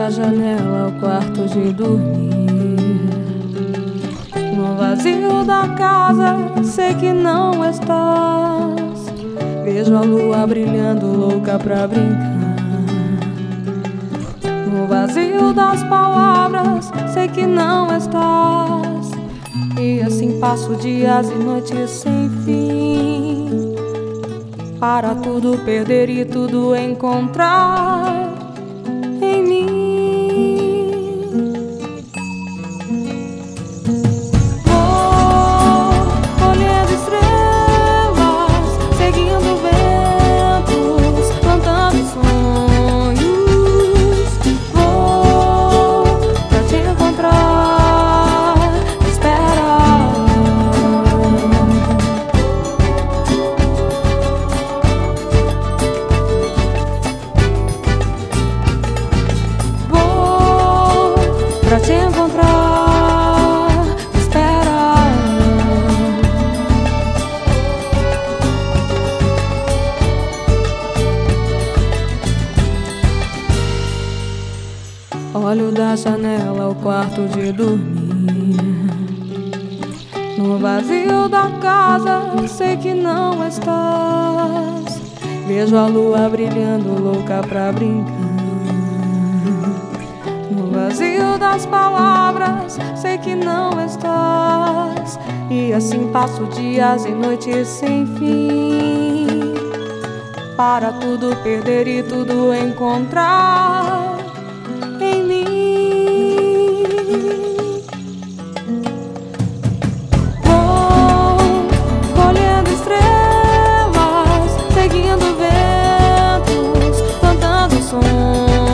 da janela ao quarto de dormir. No vazio da casa, sei que não estás. Vejo a lua brilhando, louca pra brincar. No vazio das palavras, sei que não estás. E assim passo dias e noites sem fim, para tudo perder e tudo encontrar em mim. Vou colhendo estrelas, seguindo ventos, plantando sonhos. Vou pra te encontrar, espera. Pra te encontrar, espera. Olho da janela ao quarto de dormir. No vazio da casa, sei que não estás. Vejo a lua brilhando, louca pra brincar. No vazio das palavras, sei que não estás. E assim passo dias e noites sem fim, para tudo perder e tudo encontrar em mim. Vou colhendo estrelas, seguindo ventos, plantando sonhos.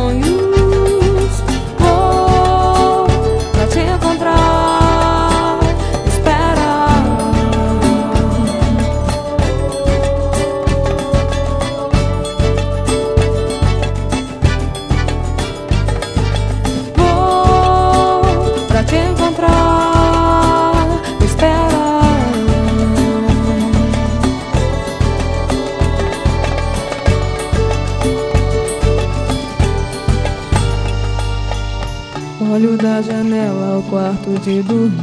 Olho da janela ao quarto de dormir.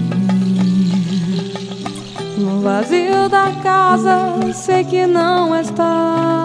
No vazio da casa, sei que não estás.